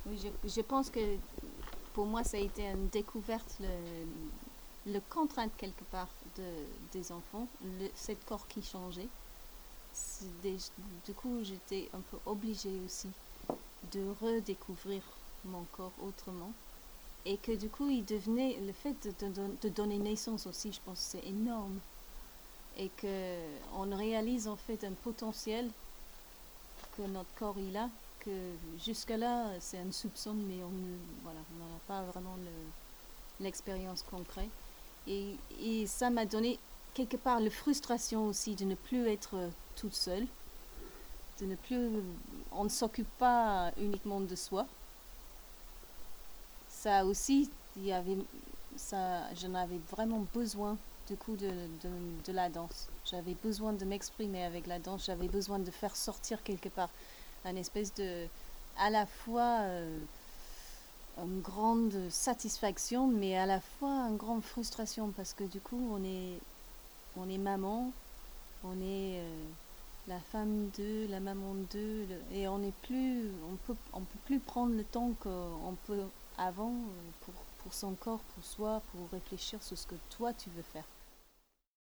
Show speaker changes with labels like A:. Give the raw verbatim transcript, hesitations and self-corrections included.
A: Oui, je, je pense que pour moi, ça a été une découverte, le, le contrainte quelque part de, des enfants, le, cette corps qui changeait. Des, du coup, j'étais un peu obligée aussi de redécouvrir mon corps autrement. Et que du coup, il devenait, le fait de, de, de donner naissance aussi, je pense que c'est énorme. Et qu'on réalise en fait un potentiel que notre corps il a, que jusque-là, c'est un soupçon, mais on voilà, on n'en a pas vraiment le, l'expérience concrète. Et, et ça m'a donné quelque part la frustration aussi de ne plus être toute seule, de ne plus, on ne s'occupe pas uniquement de soi. Ça aussi, il y avait, ça, j'en avais vraiment besoin du coup de, de, de la danse. J'avais besoin de m'exprimer avec la danse, j'avais besoin de faire sortir quelque part une espèce de, à la fois euh, une grande satisfaction, mais à la fois une grande frustration parce que du coup, on est, on est maman, on est euh, la femme d'eux, la maman d'eux, et on est plus, on peut, on peut plus prendre le temps qu'on peut avant euh, pour, pour son corps, pour soi, pour réfléchir sur ce que toi tu veux faire.